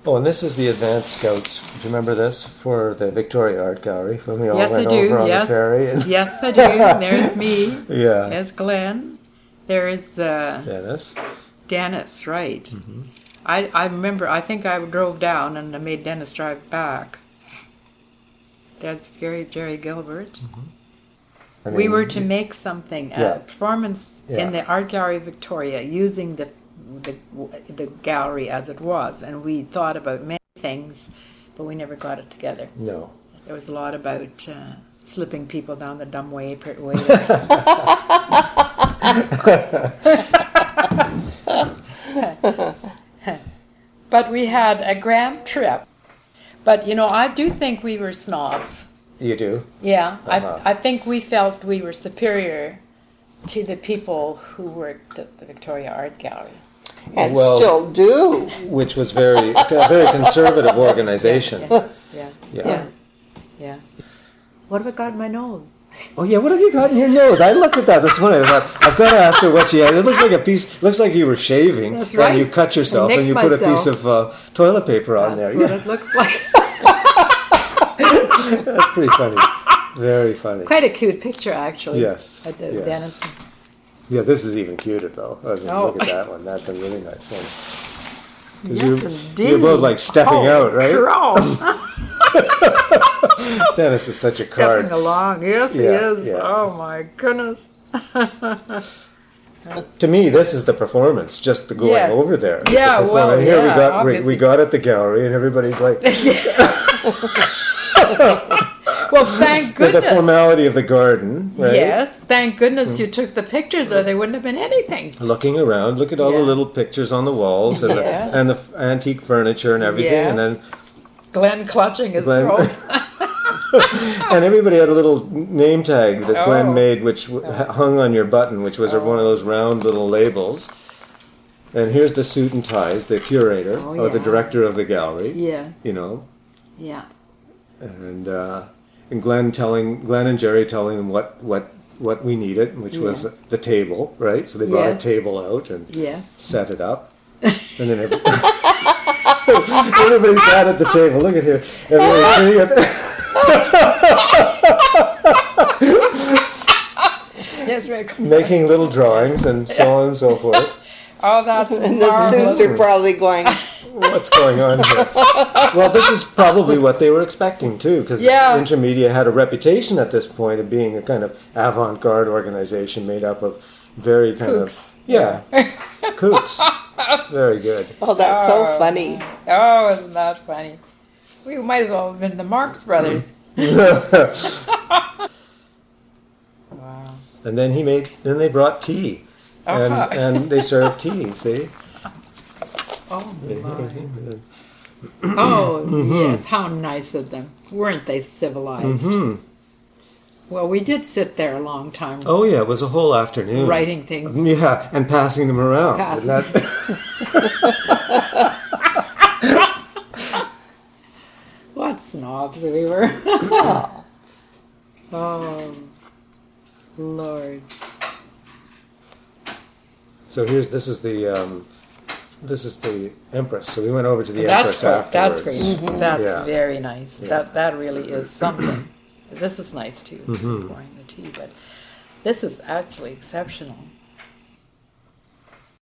Oh, and this is the Advanced Scouts. Do you remember this for the Victoria Art Gallery when we all Yes, went I do. over on Yes. the ferry? And Yes, I do. There's me. yeah, There's Glenn. There's Dennis. Dennis, right. Mm-hmm. I remember, I think I drove down and I made Dennis drive back. That's Jerry Gilbert. I We mean, were to make something, Yeah. a performance Yeah. in the Art Gallery Victoria using the gallery as it was. And we thought about many things, but we never got it together. No. There was a lot about slipping people down the dumb way. But we had a grand trip. But, you know, I do think we were snobs. You do? Yeah, Uh-huh. I think we felt we were superior to the people who worked at the Victoria Art Gallery. And Well- still do. Which was a very conservative organization. Yeah. What have I got in my nose? Oh yeah, what have you got in your nose? I looked at that this morning. I thought I've got to ask her what she had. It looks like a piece. Looks like you were shaving, That's right. and you cut yourself, I and you nicked put a piece myself. of toilet paper on That's there. what it looks like. That's pretty funny. Very funny. Quite a cute picture, actually. Yes, At the yes. Dennis. Yeah, this is even cuter though. I mean, Oh. look at that one. That's a really nice one. 'Cause Yes, you're indeed. both like stepping out, right? Crow. Dennis is such a card. Stepping along. Yes, he Yeah, is. yeah. Oh, my goodness. To me, this is the performance, just the going Yes. over there. It's Yeah, the well, performance. Here yeah, we obviously. got at the gallery, and everybody's like, Well, thank the goodness. formality of the garden, right? Yes, thank goodness you took the pictures, or there wouldn't have been anything. Looking around, look at all the Yeah. little pictures on the walls and, Yeah. the antique furniture and everything, Yes. and then Glenn clutching his Glenn- throat. and everybody had a little name tag that Oh. Glenn made, which hung on your button, which was one of those round little labels. And here's the suit and ties, the curator Oh, or the yeah. director of the gallery. Yeah, You know, yeah. and Glenn and Jerry telling them what we needed, which was Yeah. the table, right? So they brought Yeah. a table out and Yeah. set it up, and then everybody sat at the table. Look at here, everybody's sitting at the Yes, right. making little drawings and so on and so forth. Oh, that's And the marvelous. suits are probably going, What's going on here? Well, this is probably what they were expecting too, because Yeah. Intermedia had a reputation at this point of being a kind of avant-garde organization made up of very kind Kooks. of kooks. Very good. oh, that's so funny. Oh, isn't that funny? We might as well have been the Marx Brothers. Wow. And then they brought tea, and Uh-huh. and they served tea. See. Oh, my. Oh, yes. How nice of them. Weren't they civilized? Hmm. Well, we did sit there a long time Oh yeah, it was a whole afternoon. writing things. Yeah, and passing them around. Passing. Isn't that- What snobs we were. Oh, Lord. So this is the Empress. So we went over to the That's Empress great. That's afterwards. great. That's Yeah. very nice. Yeah. That really is something. This is nice too, Mm-hmm. pouring the tea, but this is actually exceptional.